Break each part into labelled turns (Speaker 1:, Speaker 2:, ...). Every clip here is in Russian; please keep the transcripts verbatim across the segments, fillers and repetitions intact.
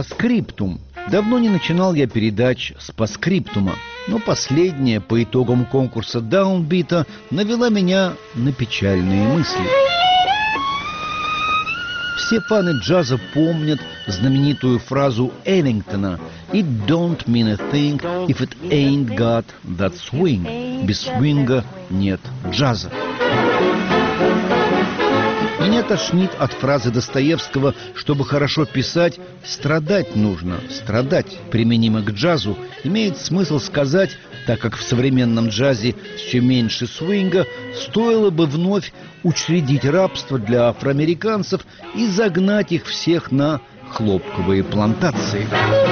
Speaker 1: Постскриптум. Давно не начинал я передач с постскриптума, но последняя по итогам конкурса Даунбита навела меня на печальные мысли. Все фаны джаза помнят знаменитую фразу Эллингтона «It don't mean a thing if it ain't got that swing». Без свинга нет джаза. Меня тошнит от фразы Достоевского: чтобы хорошо писать, страдать нужно. Страдать, применимо к джазу, имеет смысл сказать, так как в современном джазе все меньше свинга, стоило бы вновь учредить рабство для афроамериканцев и загнать их всех на хлопковые плантации.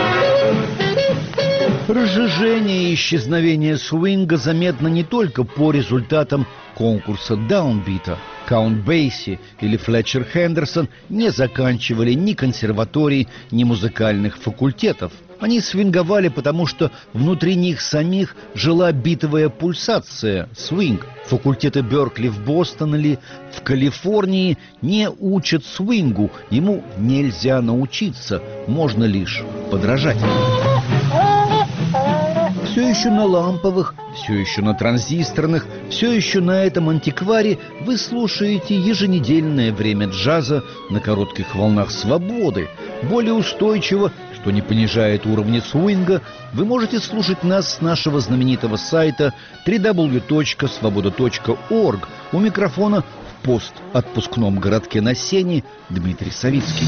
Speaker 1: Разжижение и исчезновение свинга заметно не только по результатам конкурса Даунбита. Каунт Бейси или Флетчер Хендерсон не заканчивали ни консерваторий, ни музыкальных факультетов. Они свинговали, потому что внутри них самих жила битовая пульсация, свинг. Факультеты Беркли в Бостоне или в Калифорнии не учат свингу, ему нельзя научиться, можно лишь подражать. Все еще на ламповых, все еще на транзисторных, все еще на этом антикваре вы слушаете еженедельное время джаза на коротких волнах свободы. Более устойчиво, что не понижает уровня свинга, вы можете слушать нас с нашего знаменитого сайта дабл ю дабл ю дабл ю точка свобода точка орг. У микрофона в постотпускном городке на Сене Дмитрий Савицкий.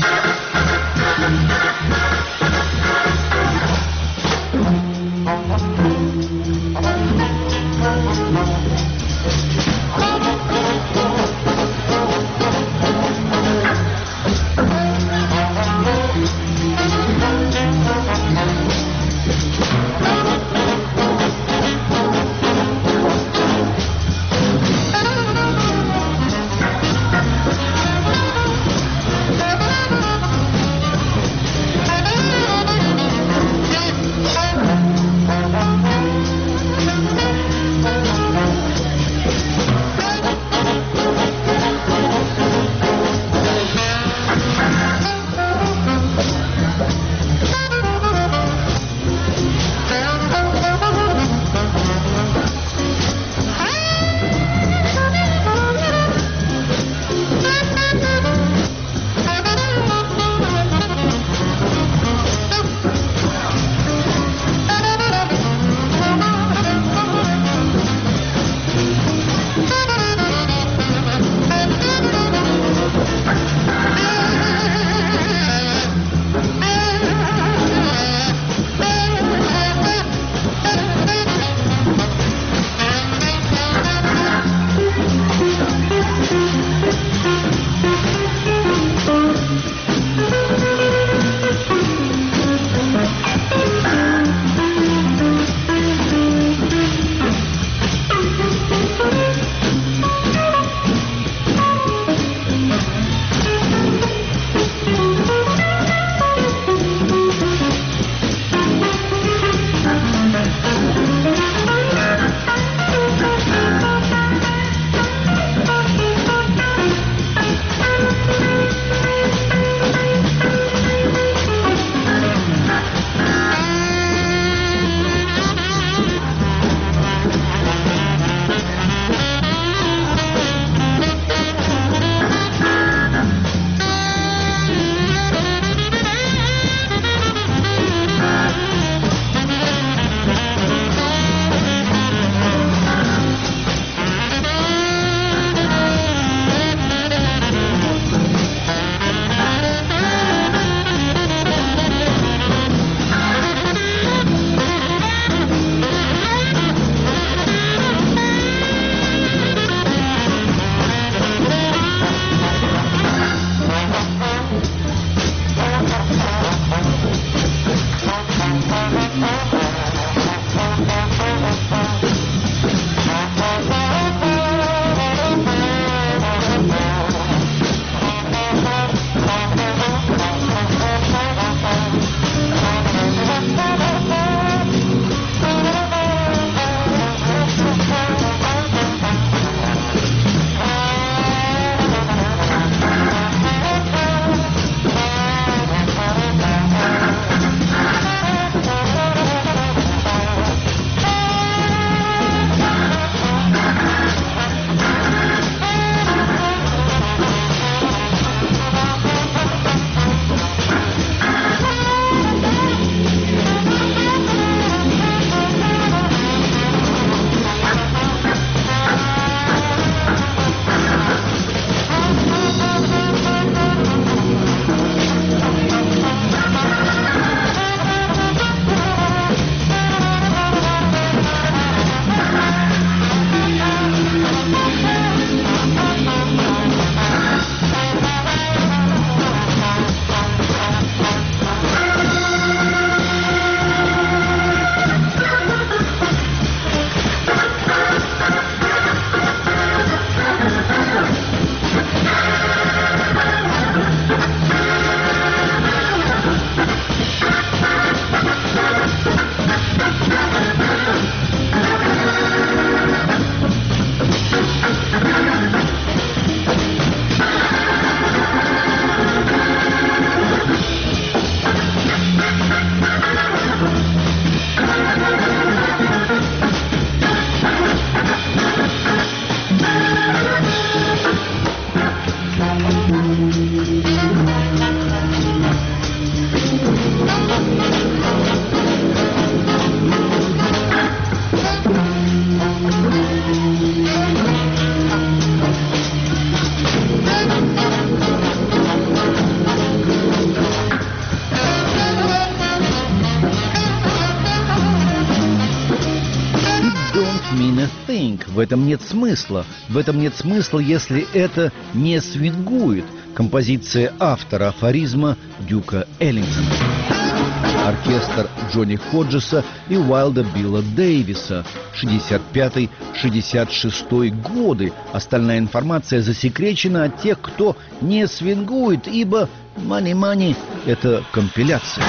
Speaker 1: этом нет смысла. В этом нет смысла, если это не свингует. Композиция автора афоризма Дюка Эллингтона. Оркестр Джонни Ходжеса и Уайлда Билла Дэвиса. шестьдесят пятый — шестьдесят шестой годы. Остальная информация засекречена от тех, кто не свингует, ибо «Мани-мани» — это компиляция.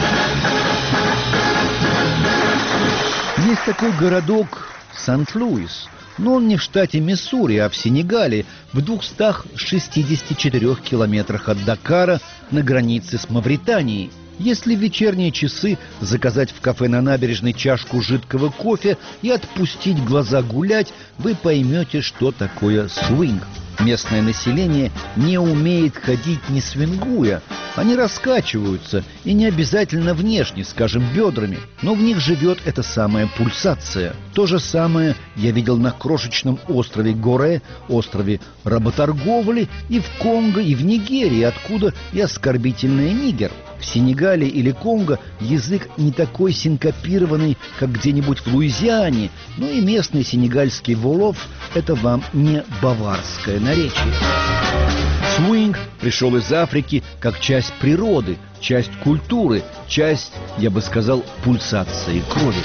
Speaker 1: Есть такой городок Сент-Луис, но он не в штате Миссури, а в Сенегале, в двухстах шестидесяти четырёх километрах от Дакара на границе с Мавританией. Если в вечерние часы заказать в кафе на набережной чашку жидкого кофе и отпустить глаза гулять, вы поймете, что такое свинг. Местное население не умеет ходить не свингуя. Они раскачиваются, и не обязательно внешне, скажем, бедрами, но в них живет эта самая пульсация. То же самое я видел на крошечном острове Горе, острове работорговли, и в Конго, и в Нигерии, откуда и оскорбительная нигер. В Сенегале или Конго язык не такой синкопированный, как где-нибудь в Луизиане, но и местный сенегальский волов – это вам не баварское наречие. Свинг пришел из Африки как часть природы, часть культуры, часть, я бы сказал, пульсации крови.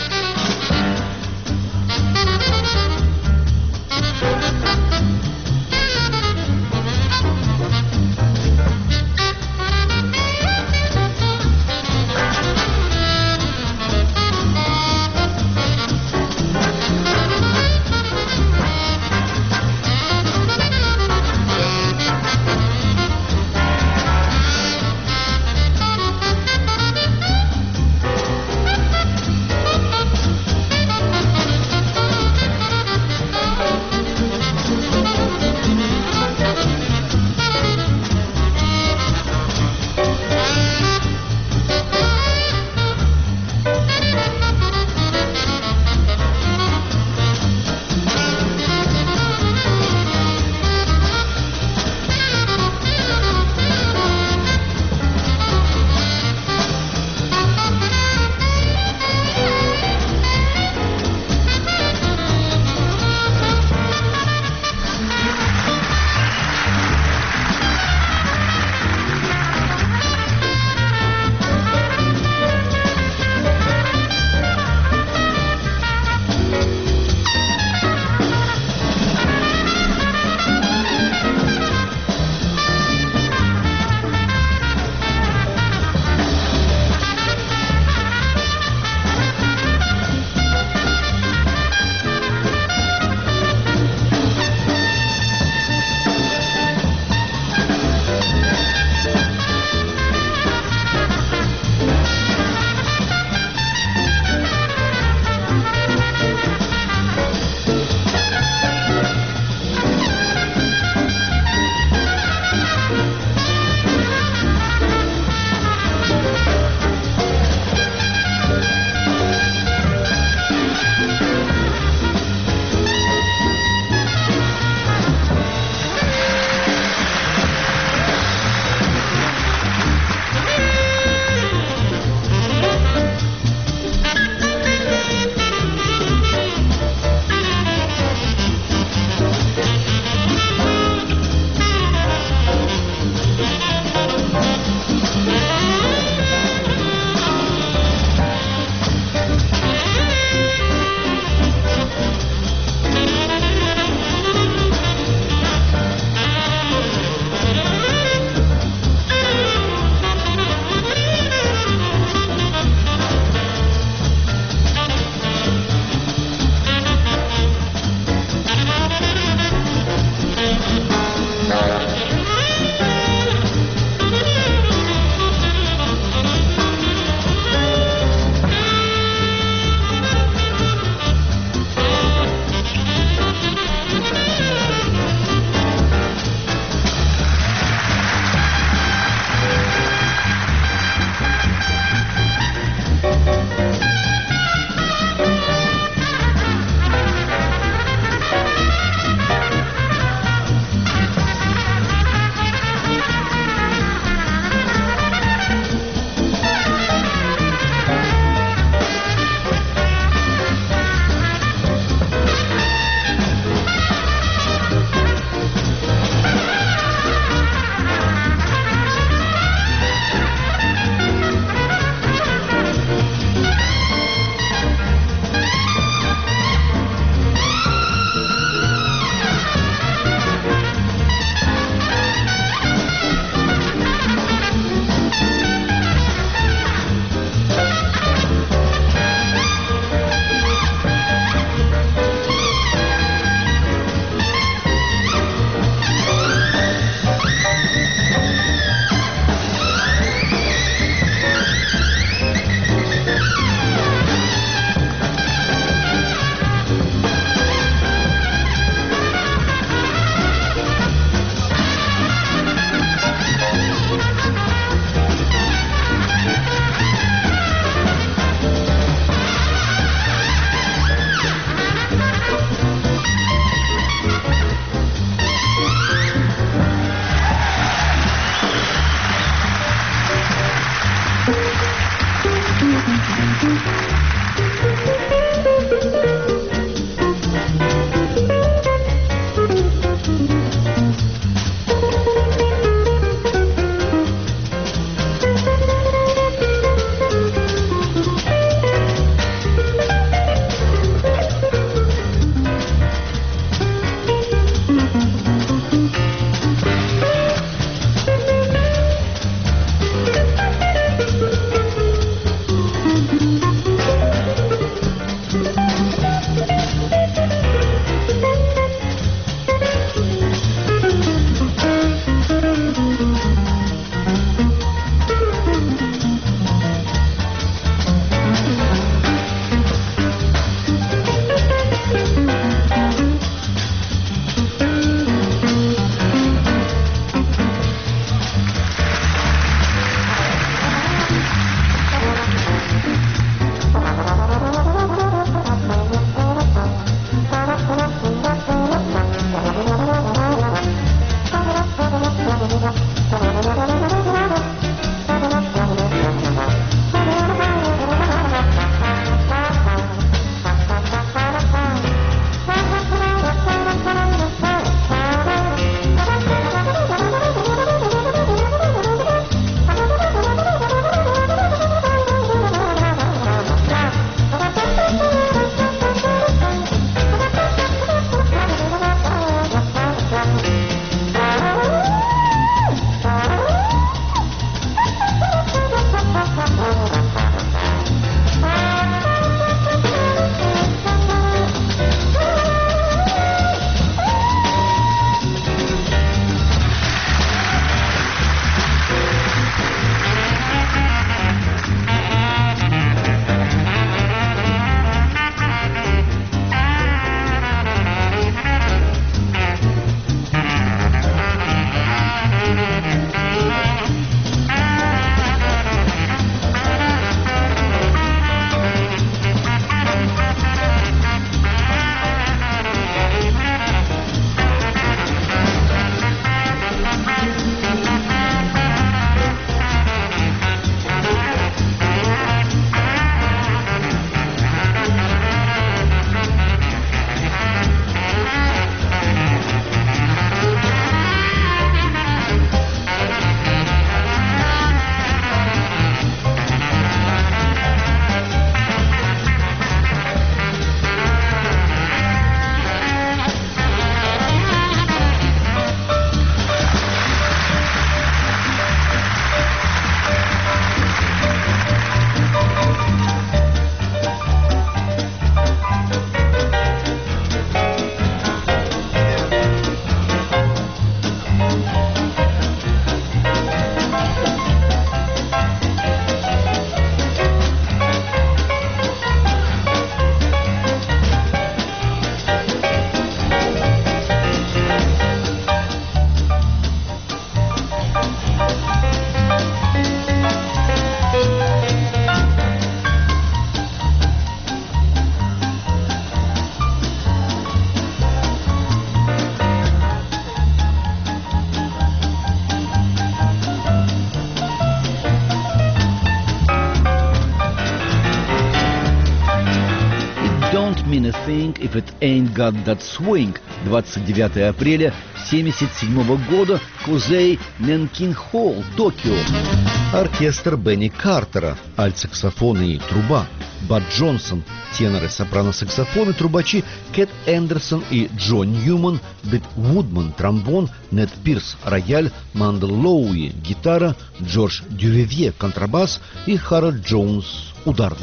Speaker 1: Swing If It Ain't Got That Swing, двадцать девятое апреля семьдесят седьмого года, Кузей Нэнкин Холл, Токио. Оркестр Бенни Картера, альт-саксофон и труба. Бад Джонсон, теноры, сопрано-саксофоны, трубачи Кэт Эндерсон и Джон Ньюман, Бет Вудман, тромбон, Нед Пирс, рояль, Мандел Лоуи, гитара, Джордж Дювивье, контрабас и Харальд Джонс, ударный.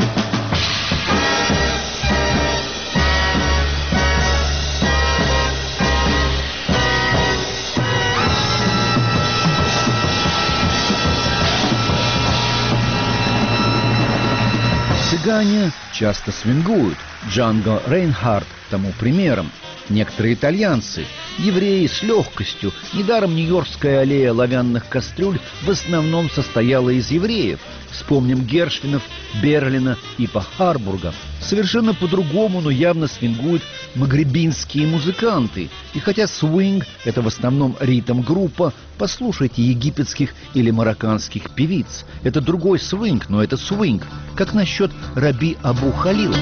Speaker 1: Цыгане часто свингуют. Джанго Рейнхард тому примером. Некоторые итальянцы, евреи с легкостью. Недаром Нью-Йоркская аллея оловянных кастрюль в основном состояла из евреев. Вспомним Гершвинов, Берлина и Харбурга. Совершенно по-другому, но явно свингуют магребинские музыканты. И хотя свинг – это в основном ритм-группа, послушайте египетских или марокканских певиц. Это другой свинг, но это свинг. Как насчет Раби Абу Халила?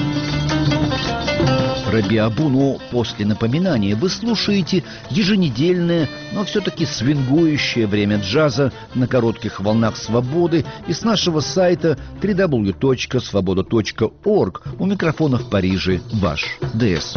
Speaker 1: Раби Абу, но после напоминания вы слушаете еженедельное, но все-таки свингующее время джаза на коротких волнах свободы и с нашего сайта дабл ю дабл ю дабл ю точка свобода точка орг. У микрофона в Париже ваш ДС.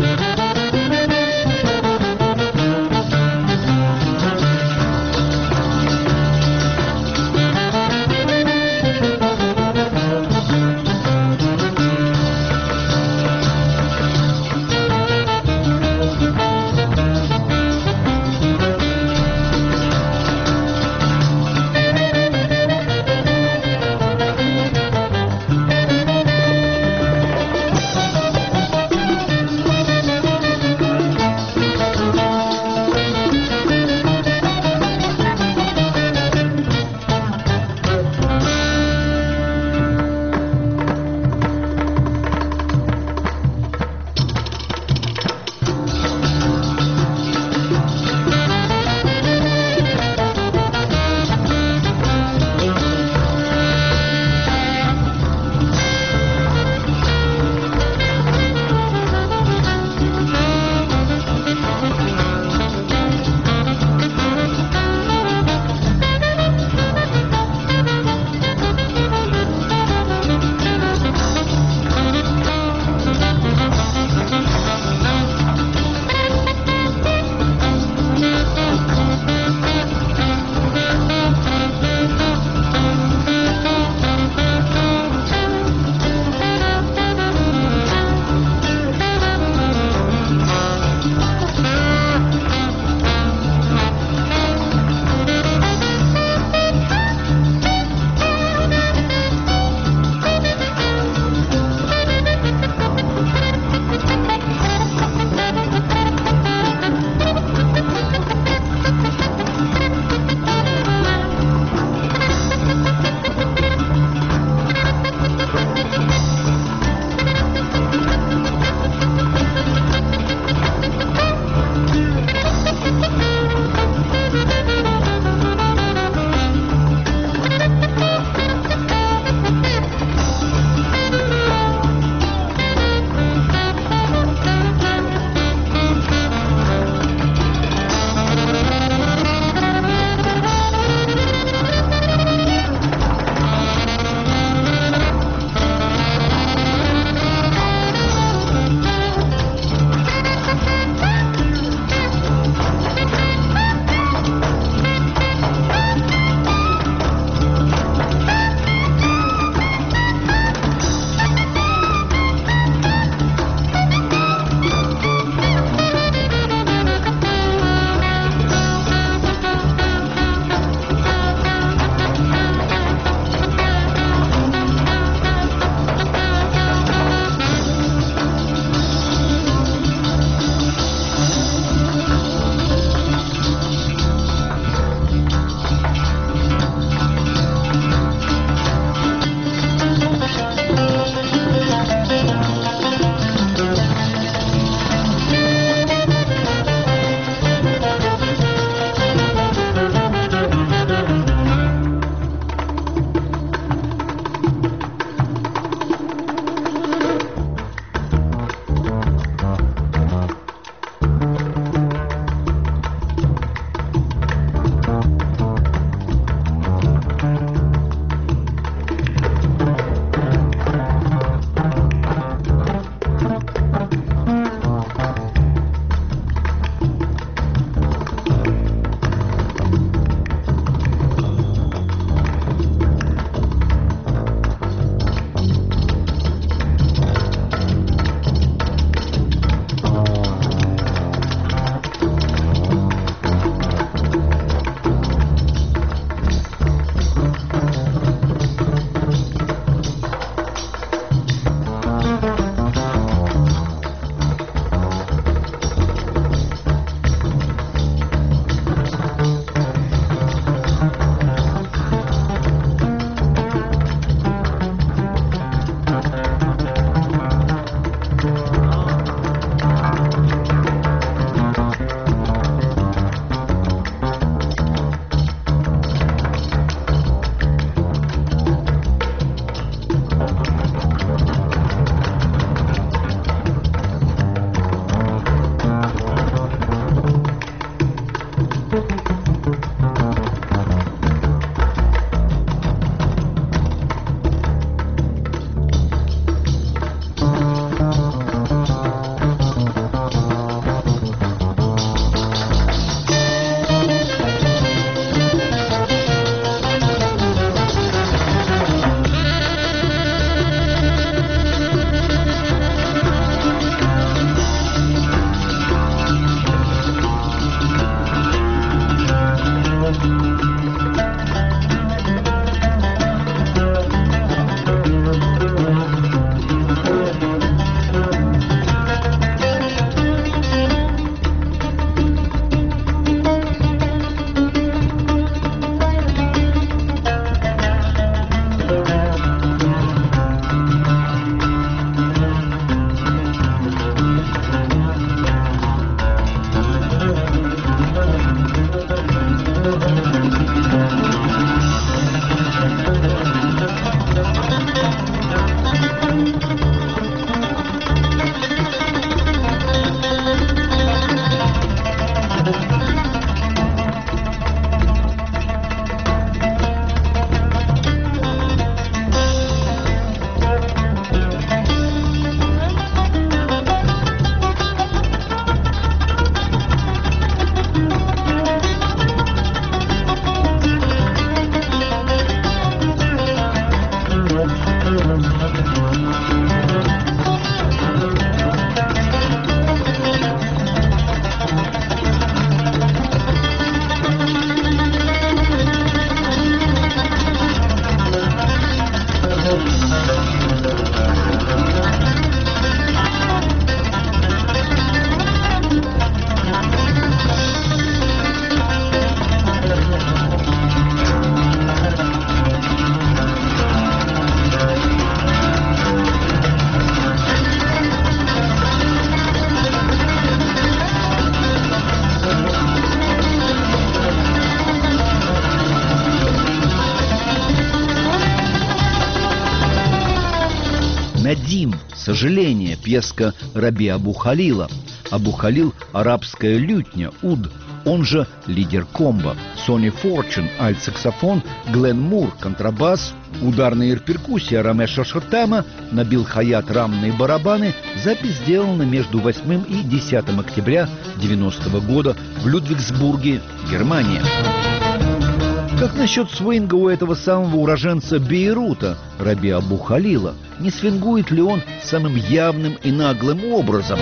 Speaker 1: «Сожаление» – пьеска Раби Абу Халила. Абу Халил – арабская лютня, уд, он же лидер комбо. Сони Форчун – альт-саксофон, Глен Мур – контрабас, ударная перкуссия Рамеша Шортама, Набил Хаят – рамные барабаны. Запись сделана между восьмым и десятым октября девяностого года в Людвигсбурге, Германия. Как насчет свинга у этого самого уроженца Бейрута, Раби Абу Халила? Не свингует ли он самым явным и наглым образом?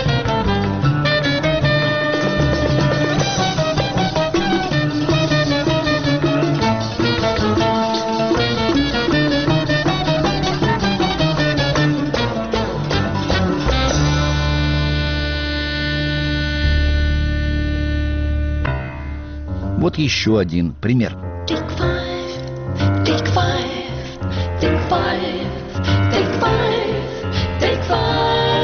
Speaker 1: Вот еще один пример.
Speaker 2: Take five, take five, take five, take five, take five.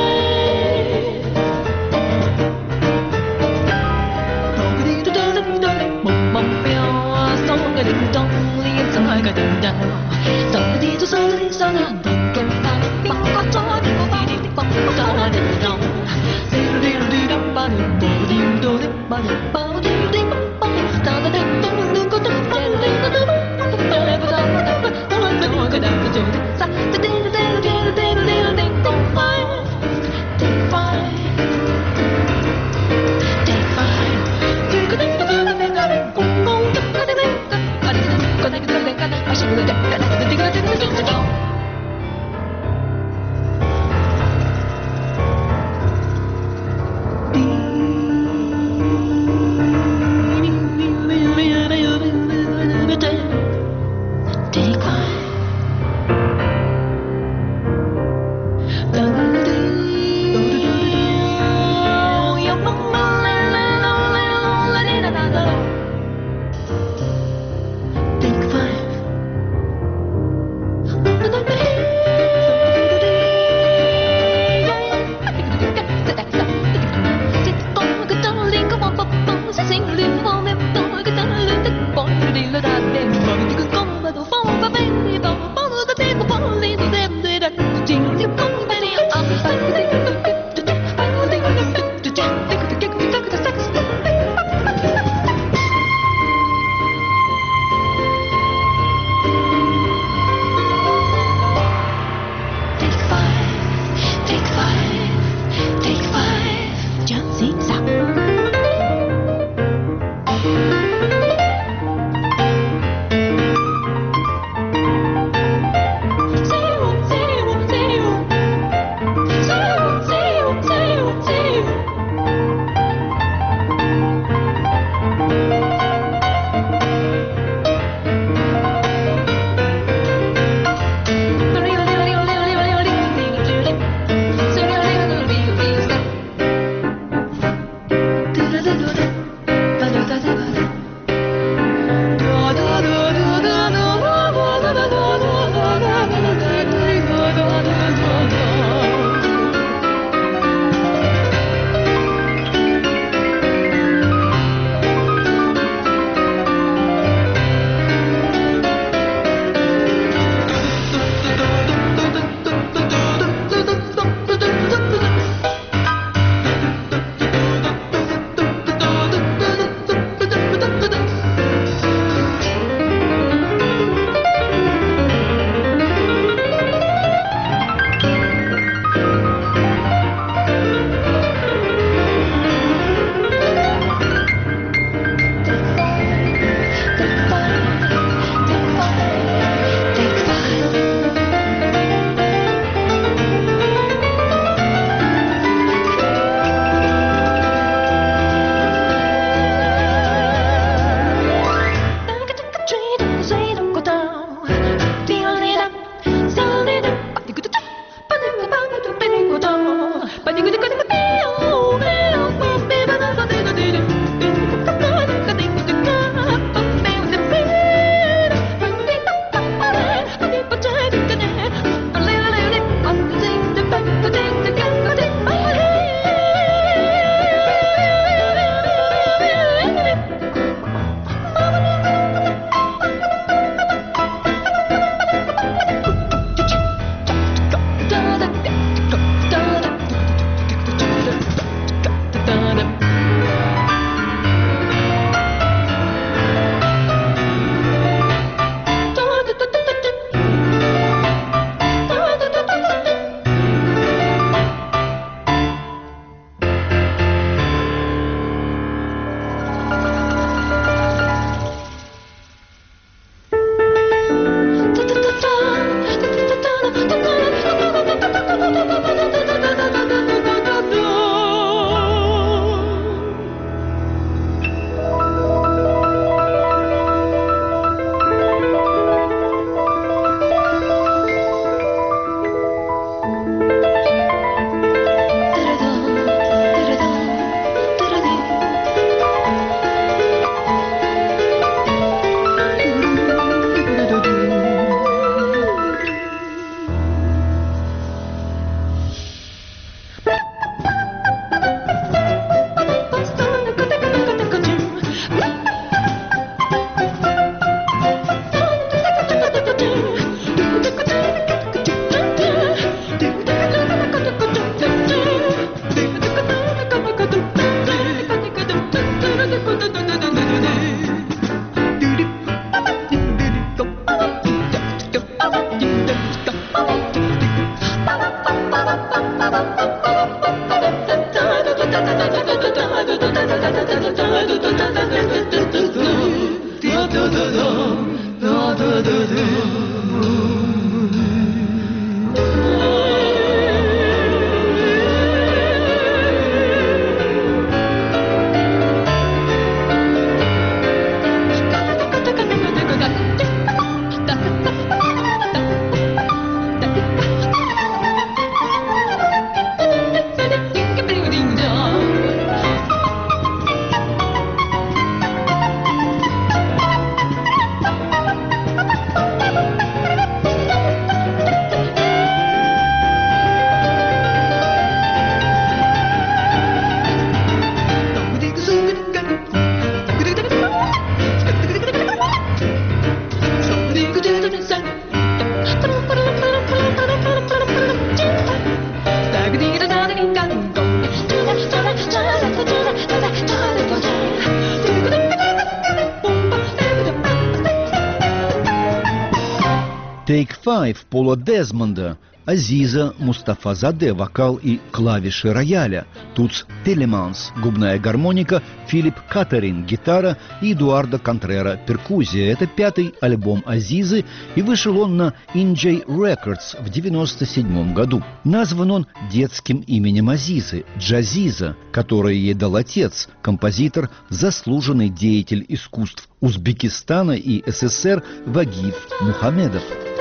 Speaker 1: Take Five Пола Дезмонда, Азиза Мустафазаде, вокал и клавиши рояля, Туц Телеманс, губная гармоника, Филипп Катерин, гитара и Эдуардо Контрера, перкуссия. Это пятый альбом Азизы, и вышел он на Инджей Records в девяносто седьмом году. Назван он детским именем Азизы, Джазиза, которое ей дал отец, композитор, заслуженный деятель искусств Узбекистана и СССР Вагиф Мухамедов.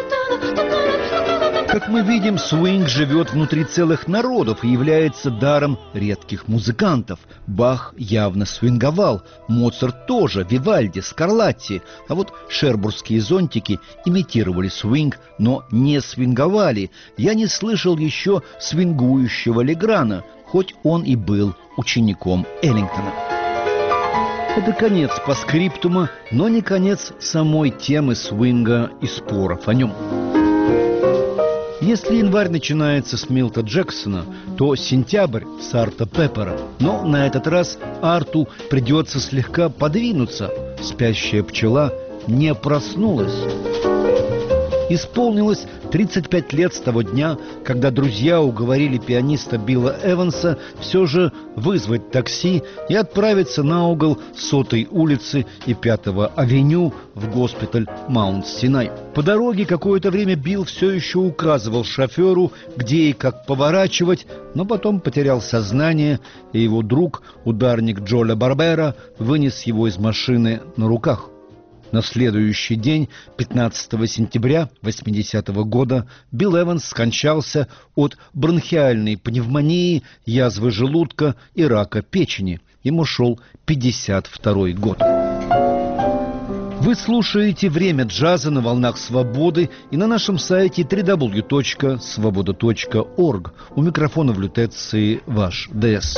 Speaker 1: Как мы видим, свинг живет внутри целых народов и является даром редких музыкантов. Бах явно свинговал, Моцарт тоже, Вивальди, Скарлатти. А вот шербургские зонтики имитировали свинг, но не свинговали. Я не слышал еще свингующего Леграна, хоть он и был учеником Эллингтона. Это конец постскриптума, но не конец самой темы свинга и споров о нем. Если январь начинается с Милта Джексона, то сентябрь с Арта Пеппера. Но на этот раз Арту придется слегка подвинуться. Спящая пчела не проснулась. Исполнилось тридцать пять лет с того дня, когда друзья уговорили пианиста Билла Эванса все же вызвать такси и отправиться на угол Сотой улицы и Пятого авеню в госпиталь Маунт-Синай. По дороге какое-то время Билл все еще указывал шоферу, где и как поворачивать, но потом потерял сознание, и его друг, ударник Джоля Барбера, вынес его из машины на руках. На следующий день, пятнадцатого сентября восьмидесятого года, Билл Эванс скончался от бронхиальной пневмонии, язвы желудка и рака печени. Ему шел пятьдесят второй год. Вы слушаете «Время джаза» на волнах свободы и на нашем сайте дабл ю дабл ю дабл ю точка свобода точка орг. У микрофона в лютеции ваш ДС.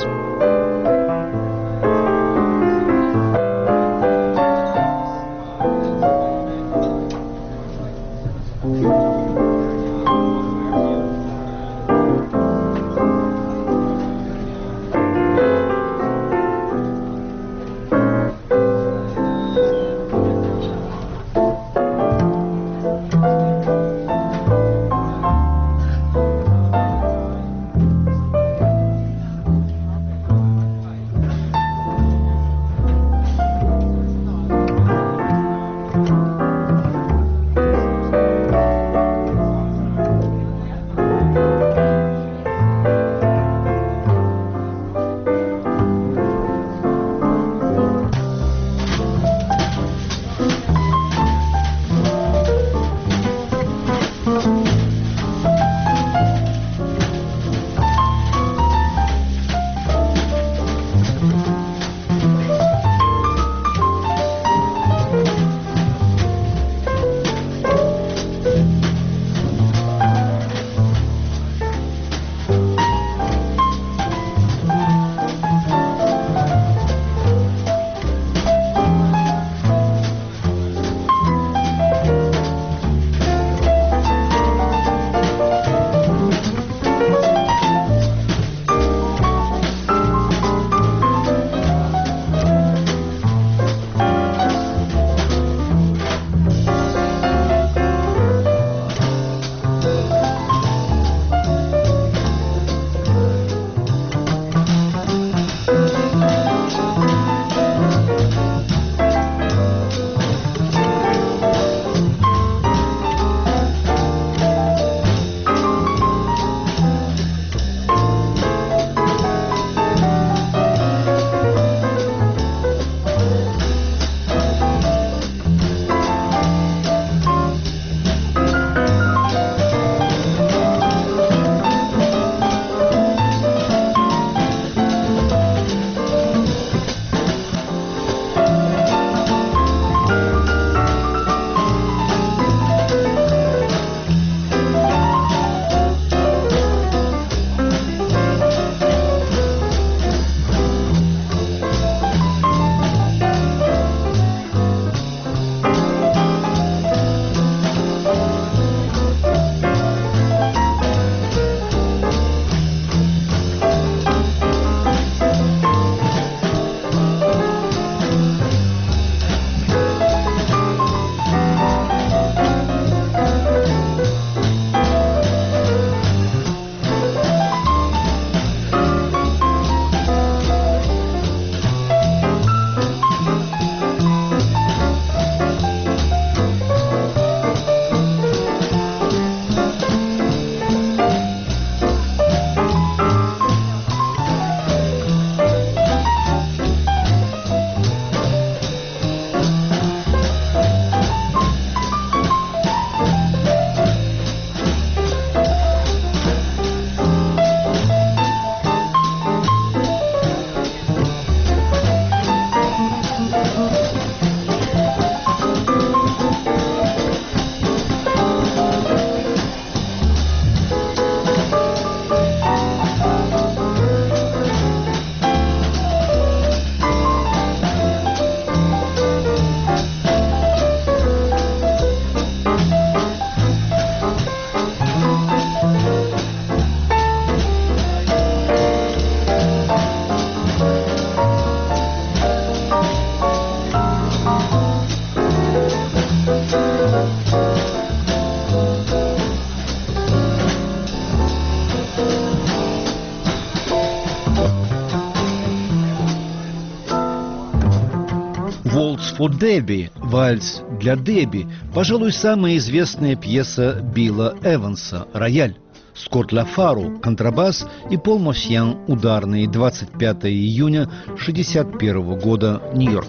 Speaker 1: «Waltz for Debbie» – «Вальс для Дебби» – пожалуй, самая известная пьеса Билла Эванса «Рояль». Скотт Лафару – контрабас и Пол Мосьян – ударные. двадцать пятого июня шестьдесят первого года, Нью-Йорк.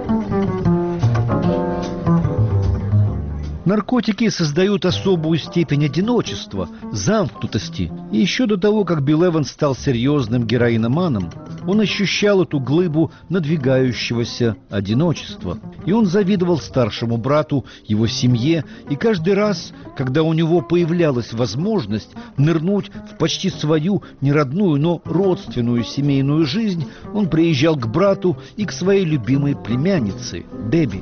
Speaker 1: Наркотики создают особую степень одиночества, замкнутости. И еще до того, как Билл Эванс стал серьезным героиноманом, он ощущал эту глыбу надвигающегося одиночества. И он завидовал старшему брату, его семье, и каждый раз, когда у него появлялась возможность нырнуть в почти свою не родную, но родственную семейную жизнь, он приезжал к брату и к своей любимой племяннице Дебби.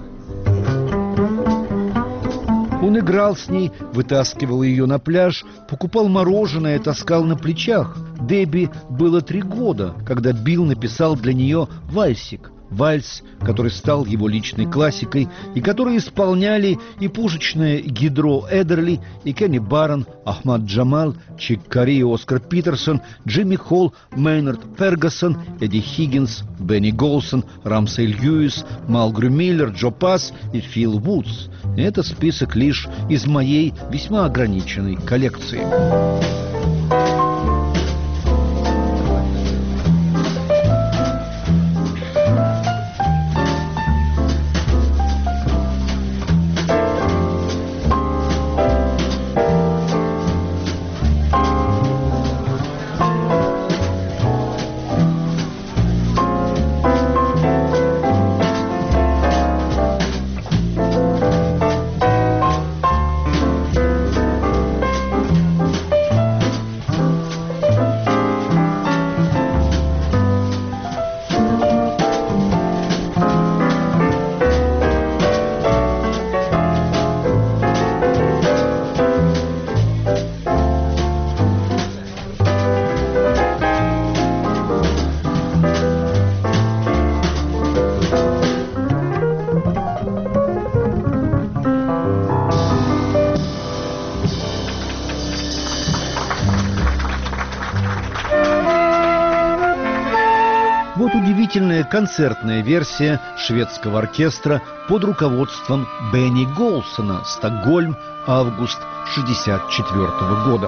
Speaker 1: Он играл с ней, вытаскивал ее на пляж, покупал мороженое, таскал на плечах. Дебби было три года, когда Билл написал для нее вальсик. Вальс, который стал его личной классикой, и который исполняли и пушечная Гидро Эдерли, и Кенни Барон, Ахмад Джамал, Чик Кари, Оскар Питерсон, Джимми Холл, Мейнард Фергюсон, Эдди Хиггинс, Бенни Голсон, Рамсей Льюис, Малгрю Миллер, Джо Пасс и Фил Вудс. Это список лишь из моей весьма ограниченной коллекции. Вот удивительная концертная версия шведского оркестра под руководством Бенни Голсона, Стокгольм, август шестьдесят четвёртого года.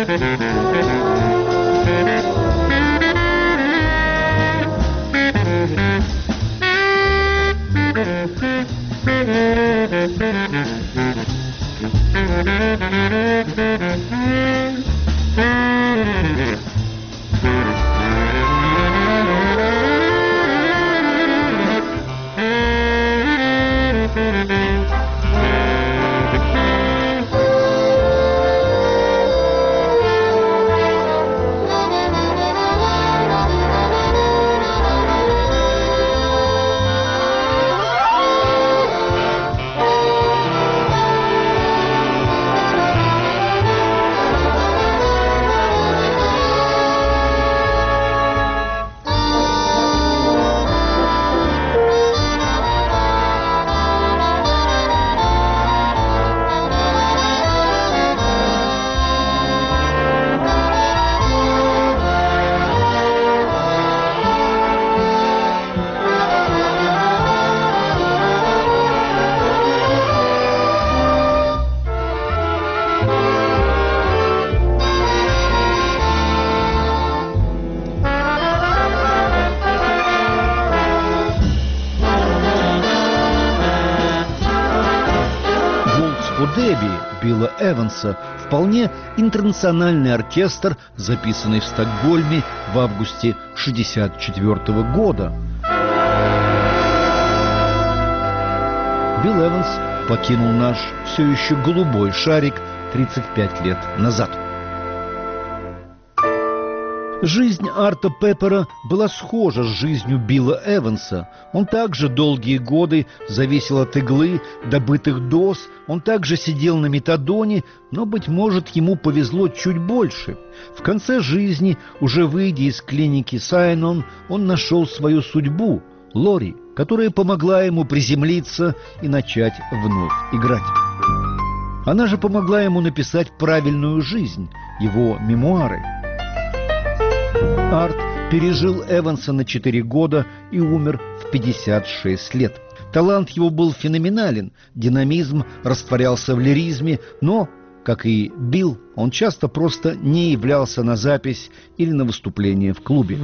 Speaker 1: Дебби Билла Эванса вполне интернациональный оркестр, записанный в Стокгольме в августе шестьдесят четвёртого года. Билл Эванс покинул наш все еще голубой шарик тридцать пять лет назад. Жизнь Арта Пеппера была схожа с жизнью Билла Эванса. Он также долгие годы зависел от иглы, добытых доз, он также сидел на метадоне, но, быть может, ему повезло чуть больше. В конце жизни, уже выйдя из клиники Сайнон, он нашел свою судьбу – Лори, которая помогла ему приземлиться и начать вновь играть. Она же помогла ему написать «Правильную жизнь», его мемуары. Арт пережил Эванса на четыре года и умер в пятьдесят шесть лет. Талант его был феноменален, динамизм растворялся в лиризме, но, как и Билл, он часто просто не являлся на запись или на выступление в клубе.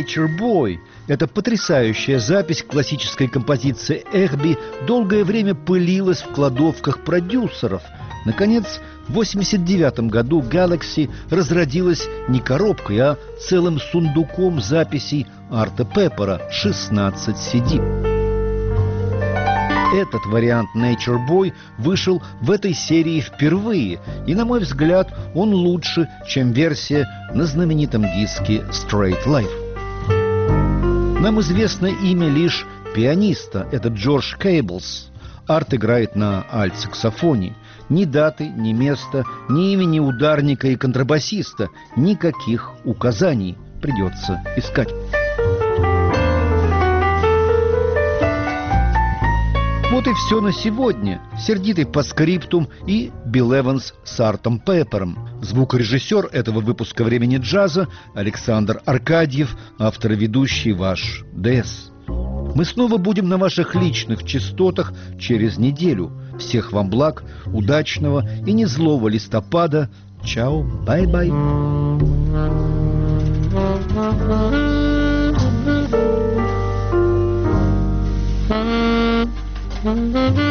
Speaker 1: Nature Boy. Эта потрясающая запись классической композиции Эхби долгое время пылилась в кладовках продюсеров. Наконец, в восемьдесят девятом году Galaxy разродилась не коробкой, а целым сундуком записей Арта Пеппера шестнадцать си ди. Этот вариант Nature Boy вышел в этой серии впервые, и, на мой взгляд, он лучше, чем версия на знаменитом диске Straight Life. Нам известно имя лишь пианиста, это Джордж Кейблс. Арт играет на альт-саксофоне. Ни даты, ни места, ни имени ударника и контрабасиста, никаких указаний придется искать. Вот и все на сегодня. Сердитый постскриптум и Билл Эванс с Артом Пеппером. Звукорежиссер этого выпуска «Времени джаза» Александр Аркадьев, автор и ведущий ваш ДС. Мы снова будем на ваших личных частотах через неделю. Всех вам благ, удачного и не злого листопада. Чао, бай-бай. Mm-hmm.